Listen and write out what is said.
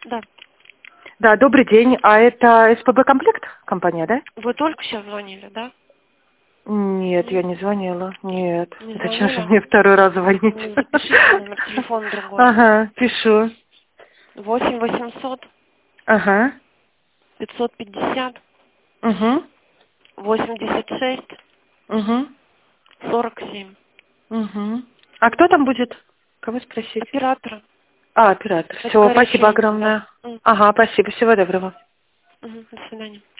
Да. Да, добрый день. А это СПБ Комплект компания, да? Вы только сейчас звонили, да? Нет, Нет? я не звонила. Нет. Не Зачем же звонила? мне второй раз звонить? Ну, запишите номер телефона другой. Ага, пишу. 8 800 Ага. 550 Угу. 86 Угу. 47. Угу. А кто там будет? Кого спросить? Оператора. А, оператор. Это Все, спасибо Корещенко, да. огромное. Ага, спасибо. Всего доброго. До свидания.